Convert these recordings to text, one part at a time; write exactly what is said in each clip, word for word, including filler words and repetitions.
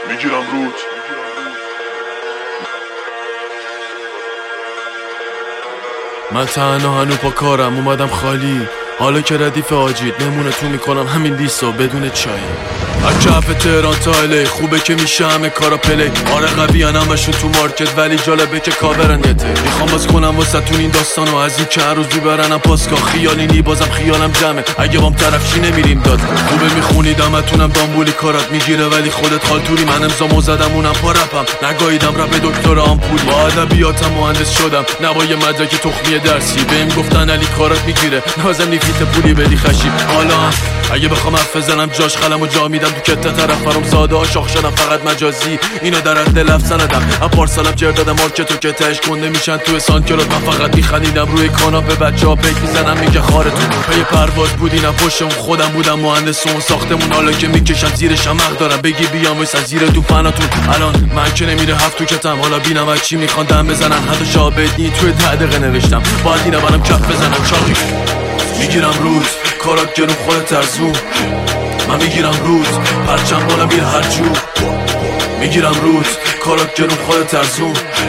میگیرم رود. من تنها هنو پا کارم اومدم خالی، حالا که ردیف آجید نمونه تو میکنم همین لیسا بدون چای. از کف تهران تا الی خوبه که میشه همه کارا پلی. آره قویان همشون تو مارکت ولی جالبه که کاورن یته. میخوام باز کنم واسه تون این داستانو از این که هر روز بیبرنم پاسکا. خیالی نی بازم خیالم جمعه اگه بام طرف چی نمیریم داد. خوبه میخونیدم اتونم دامبولی کارات میگیره ولی خودت خالتوری. من امضامو زدم اونم پا رپم نگاهیدم رپ دکتر آمپولی. با ادبیاتم مهندس شدم نبای مدرک تخمی درسی. بهم گفتن علی کارات میگیره لازم نیفیت پولی بدی خشی. حالا اگه بخوام حرف بزنم جاش خلمو جا میدم تو کته طرف برام ساده ها شاخ شدم فقط مجازی. اینا در حد لفظ سندم اپار سالم جردادم مارکتو که تهش کنده میشن تو سانکلات. من فقط میخندیدم روی کاناپه بچه ها پیک میزنم میگه خارتون پی پرواز بودی نه پشتمون خودم بودم مهندس اون ساختمون. حالا که میکشم زیرش هم حق دارم بگی بیام وایس از زیر تو فناتون. الان من که نمیره هفت تو کتم حالا بینم از چی میخوان دم بزنن. حتی شابدنی توی ده دقیقه نوشتم باید اینا برام کف بزنم چاقی. میگیرم روز کارات گرون خودت ارزون. من میگیرم روز پرچم بالا میره هر جو. میگیرم روز کارات گرون خودت ارزون.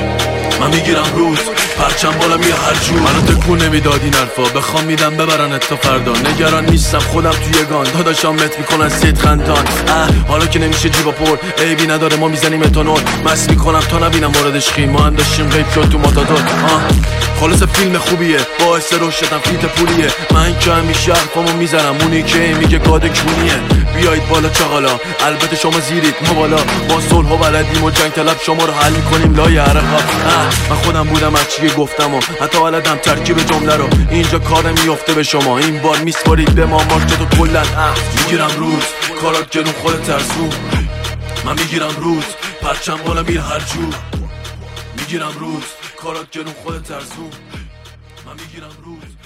من میگیرم روز پرچم بالا میره هر جو. منو تکون نمیداد این حرفا بخوام میدم ببرن تا فردا. نگران نیستم خودم توی گان داداشام مت میکنن سید خندان. اه حالا که نمیشه جیبا پر عیبی نداره ما میزنیم اتانول. مس میکنم تا نبینم واردش خیم ما هم داشتیم غیب شد تو ماتادور. آه خلاص فیلم خوبیه باعث رشدم فیت پولیه. من که همیشه حرفامو میزنم اونی که میگه گاده کونیه. بیایید بالا چاقالا البته شما زیرید ما بالا. ما صلح و بلدیم و جنگ طلب شما رو حل میکنیم لای عرقا. من خودم بودم از چی گفتم و حتی بلدم ترکیب جمله رو. اینجا کار میفته به شما این بار میسپارید به ما مارکتو کلن. میگیرم روز کارات گرون خودت ارزون. من میگیرم روز پرچم بالا میره هر جو. میگیرم روز کارات گرون خودت ارزون. من میگیرم روز